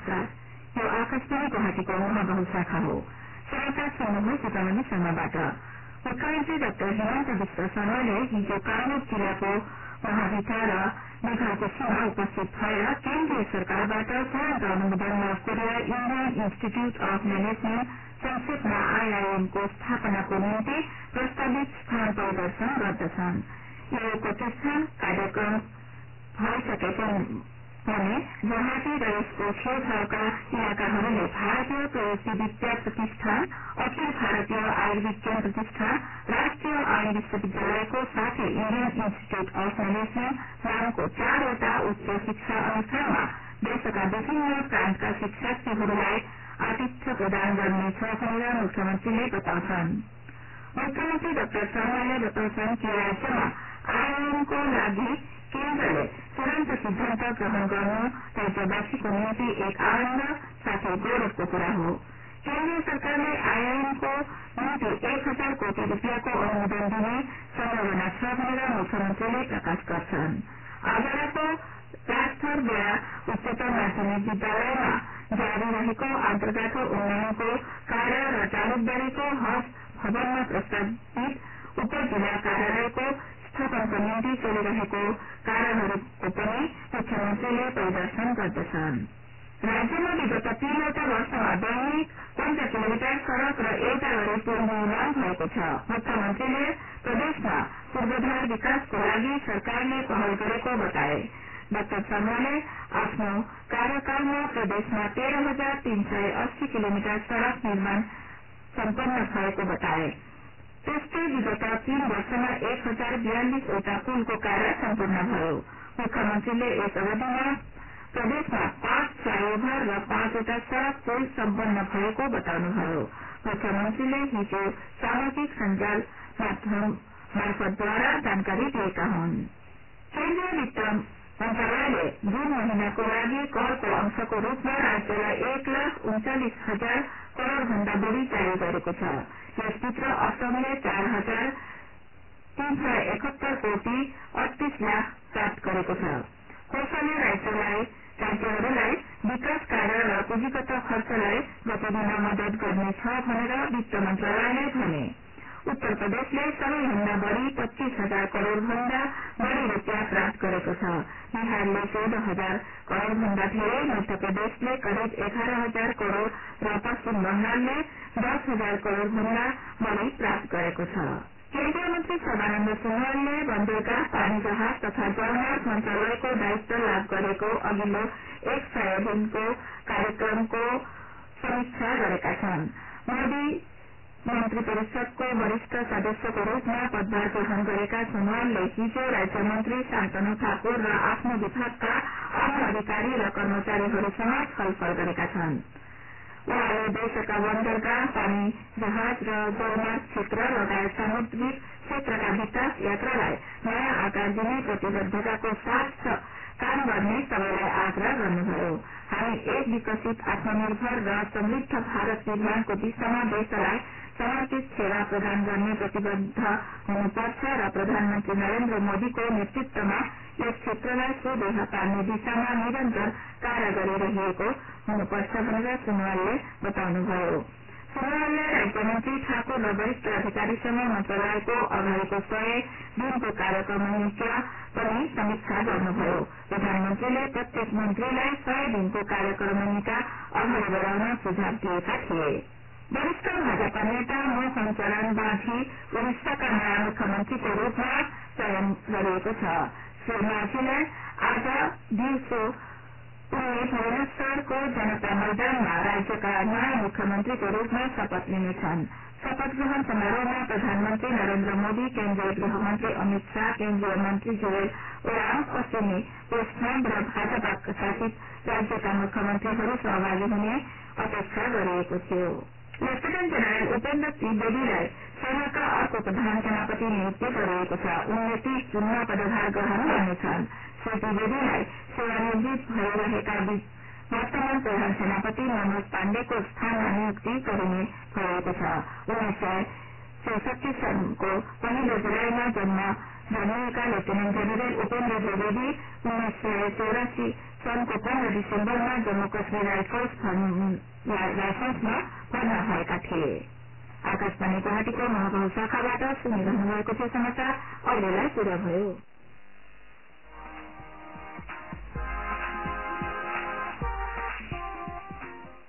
नमस्कार, यो आकाशवाणी गुवाहाटीको महाबाहु शाखा हो। समाचार सुन्नुभयो चितवनी शर्माबाट। मुख्यमन्त्री डाक्टर हिमन्त विश्व शर्माले हिजो कामरूप जिल्लाको महाभिटा र मेघालकोटमा उपस्थित भएर केन्द्रीय सरकारबाट तुरन्त अनुमोदन लाभ गरेर इण्डियन इन्स्टिच्यूट अफ म्यानेजमेन्ट संक्षेपमा IIM को स्थापनाको निम्ति प्रस्तावित स्थान परिदर्शन गर्दछन्। यो प्रतिष्ठान कार्यक्रम भइसकेको भने गुवाहाटी र यसको छेउछाउका इलाकाहरूले भारतीय प्रयुक्ति विद्या प्रतिष्ठान, अखिल भारतीय आयुर्विज्ञान प्रतिष्ठान, राष्ट्रिय आयुर्वेद विश्वविद्यालयको साथै इण्डियन इन्स्टिच्यूट अफ म्यानेजमेन्ट नामको 4वटा उच्च शिक्षा अनुष्ठानमा देशका विभिन्न प्रान्तका शिक्षार्थीहरूलाई आतिथ्य प्रदान गर्नेछ भनेर मुख्यमन्त्रीले बताउँछन्। मुख्यमन्त्री डाक्टर शर्माले बताउँछन् कि राज्यमा IIM को लागि केन्द्रले तुरन्त सिद्धान्त ग्रहण गर्नु राज्यवासीको निम्ति एक आनन्द साथै गौरवको कुरा हो। केन्द्रीय सरकारले IIM को निम्ति 1000 कोटी रूपियाँको अनुमोदन दिने सम्भावना छ भनेर मुख्यमन्त्रीले प्रकाश गर्छन्। आजराको राजथर बेला उच्चतर माध्यमिक विद्यालयमा जारी रहेको अन्तर्गात उन्नयनको कार्य र चालुकबारीको हज भवनमा प्रस्तावित उपजिल्ला कार्यालयको स्थापनको निम्ति चलिरहेको कार्यहरूको पनि मुख्यमन्त्रीले परिदर्शन गर्दछन्। राज्यमा विगत 3वटा वर्षमा दैनिक 50 किलोमिटर सड़क र एउटा गरी पुल निर्माण भएको छ। मुख्यमन्त्रीले प्रदेशमा पूर्वाधार विकासको लागि सरकारले पहल गरेको बताए। डाक्टर शर्माले आफ्नो कार्यकालमा प्रदेशमा 13,380 किलोमिटर सड़क निर्माण सम्पन्न भएको बताए। त्यस्तै विगत 3 वर्षमा 1042वटा पुलको कार्य सम्पूर्ण भयो। मुख्यमन्त्रीले यस अवधिमा प्रदेशमा 5 फ्लाईओभर र 5वटा सड़क पुल सम्पन्न भएको बताउनुभयो। मुख्यमन्त्रीले हिजो सामाजिक सञ्जाल माध्यम मार्फतद्वारा जानकारी दिएका हुन्। केन्द्रीय वित्त मन्त्रालयले जुन महिनाको लागि करको अंशको रूपमा राज्यलाई 1,39,000 करोड़ भन्दा बढ़ी जारी गरेको छ। यसभित्र असमले 4,371 कोटी 38 लाख प्राप्त गरेको छ। कोषले राज्यहरूलाई विकास कार्य र पुँजीगत खर्चलाई गति दिन मदत गर्नेछ भनेर वित्त मन्त्रालयले भने। उत्तर प्रदेशले सबैभन्दा बढ़ी 25,000 करोड़ भन्दा बढ़ी रूपियाँ प्राप्त गरेको छ। बिहारले 14,000 करोड़ भन्दा धेरै, मध्य प्रदेशले करिब 11,000 करोड़ र पश्चिम बंगालले 10,000 करोड़ भन्दा बढ़ी प्राप्त गरेको छ। केन्द्रीय मन्त्री सर्बानन्द सोनोवालले बन्दरगाह, पानी जहाज तथा जलमार्ग मन्त्रालयको दायित्व लाभ गरेको अघिल्लो 100 दिनको कार्यक्रमको समीक्षा गरेका छन्। मोदी मन्त्री परिषदको वरिष्ठ सदस्यको रूपमा पदभार ग्रहण गरेका सोनोवालले हिजो राज्य मन्त्री शान्तनु ठाकुर र आफ्नो विभागका अन्य अधिकारी र कर्मचारीहरूसँग छलफल गरेका छन्। उहाँले देशका बन्दरगाह, पानी जहाज र जलमार्ग क्षेत्र लगायत सामुद्रिक क्षेत्रका विकास यात्रालाई नयाँ आकार दिने प्रतिबद्धताको साथ काम गर्ने सबैलाई आग्रह गर्नुभयो। हामी एक विकसित, आत्मनिर्भर र समृद्ध भारत निर्माणको दिशामा देशलाई समर्पित सेवा प्रदान गर्ने प्रतिबद्ध हुनुपर्छ र प्रधानमन्त्री नरेन्द्र मोदीको नेतृत्वमा यस क्षेत्रलाई सुदेह पार्ने दिशामा निरन्तर कार्य गरिरहेको हुनुपर्छ भनेर सोनोवालले बताउनुभयो। सोनोवालले राज्यमन्त्री ठाकुर र वरिष्ठ अधिकारीसँग मन्त्रालयको अगाडिको 100 दिनको कार्यक्रमका पनि समीक्षा गर्नुभयो। प्रधानमन्त्रीले प्रत्येक मन्त्रीलाई 100 दिनको कार्यक्रमका अगाडि बढाउन सुझाव दिएका थिए। वरिष्ठ भाजपा नेता मोहन चरण माझी उड़िसाका नयाँ मुख्यमन्त्रीको रूपमा चयन गरिएको छ। श्री माझीलाई आज दिउँसो उनले भुवनेश्वरको जनता मैदानमा राज्यका नयाँ मुख्यमन्त्रीको रूपमा शपथ लिनेछन्। शपथ ग्रहण समारोहमा प्रधानमन्त्री नरेन्द्र मोदी, केन्द्रीय गृहमन्त्री अमित शाह, केन्द्रीय मन्त्री जुवेल ओराम, पश्चिमी कोस्टमा र भाजपा शासित राज्यका मुख्यमन्त्रीहरू सहभागी हुने अपेक्षा गरिएको थियो। लेफ्टिनेन्ट जेनरल उपेन्द्र त्रिवेदीलाई सेनाका अर्को प्रधान सेनापति नियुक्त गरिएको छ। उनले 30 जुनमा पदभार ग्रहण गर्नेछन्। श्री त्रिवेदीलाई सेवानिवृत्त भइरहेका वर्तमान प्रधान सेनापति मनोज पाण्डेको स्थानमा नियुक्ति गरिने भएको छ। 1964 सालको 1 जुलाईमा जन्म जन्मिएका लेफ्टिनेन्ट जेनरल उपेन्द्र द्विवेदी 1984 सनको 15 डिसेम्बरमा जम्मू कश्मीर राइफल्समा भर्ना भएका थिए। आकाशवाणी गुवाहाटीको महाभारत शाखाबाट सुनिरहनु भएको थियो। समाचार अहिलेलाई पूरा भयो।